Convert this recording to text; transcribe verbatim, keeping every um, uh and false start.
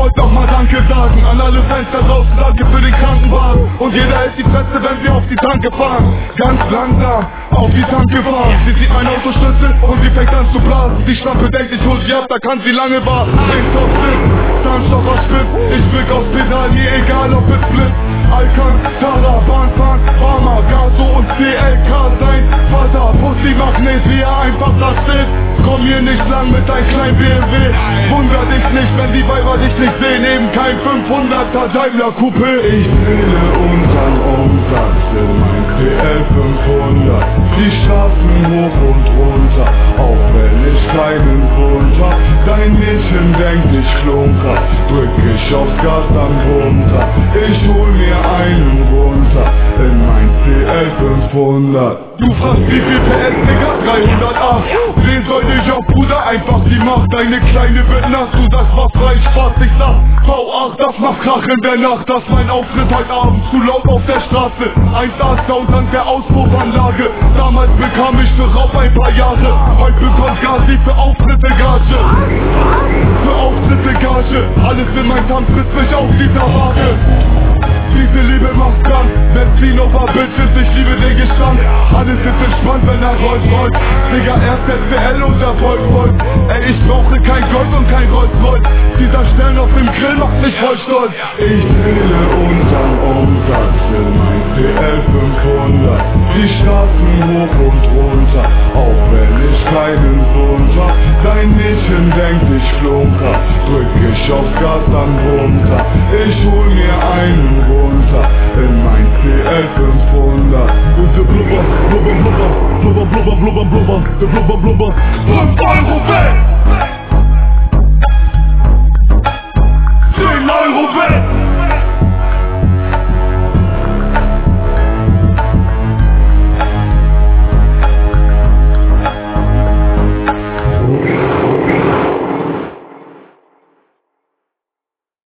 wollte noch mal Danke sagen an alle Fans da draußen, danke für den Krankenwagen. Und jeder hält die Fresse, wenn wir auf die Tanke fahren. Ganz langsam auf die Tanke fahren. Sie sieht mein Autoschlüssel und sie fängt an zu blasen. Die Schlampe denkt, ich hol sie ab, da kann sie lange warten. Links auf Sitz, Zahnstoff auf Spitz, ich drück aufs Pedal, mir egal ob es blitzt. Alcantara, Bahnfahren, Barmer, Gaso und C L K sein Vater, Pussy, Magnet, wie er einfach da steht. Komm hier nicht lang mit deinem kleinen B M W. Wunder dich nicht, wenn die Weiber dich nicht sehen. Eben kein fünfhunderter Daimler Coupé. Ich zähle unseren Umsatz in mein C L fünfhundert. Die Straßen hoch und runter, auch wenn ich keinen Grund hab. Dein Mädchen denkt, ich klunker, drück ich aufs Gas dann runter. Ich hol mir einen runter in mein C L fünfhundert. Du fragst wie viel P S, Digga? dreihundertacht. Wen soll ich auf, Bruder? Einfach die Macht. Deine Kleine wird nass, du sagst was rein Spaß. Ich sag V acht, das macht Krach in der Nacht. Das mein Auftritt heute Abend, zu laut auf der Straße. eins A Sound an der Auspuffanlage. Damals bekam ich für Raub ein paar Jahre. Heute bekommt Gazi für Auftritte Gage. Für Auftritte Gage. Alles in mein Tank frisst mich auf dieser Waage. Diese Liebe macht krank, Benzin auf der Bitches, ich liebe den Gestank. Alles ist entspannt, wenn er Rolls Royce. Digga, erst S W L und Erfolg folgt. Ey, ich brauche kein Gold und kein Rolls Royce. Dieser Stern auf dem Grill macht mich voll stolz. Ich zähle unseren Umsatz in mein C L fünfhundert. Die Straßen hoch und runter, auch wenn ich keinen Grund hab. Dein Mädchen denkt, ich klunker, drück ich aufs Gas dann runter. Ich hol mir einen runter in mein C L fünfhundert. Und der Blubber, Blubber, Blubber, Blubber, Blubber, Blubber, Blubber, der Blubber, Blubber. fünf Euro weg!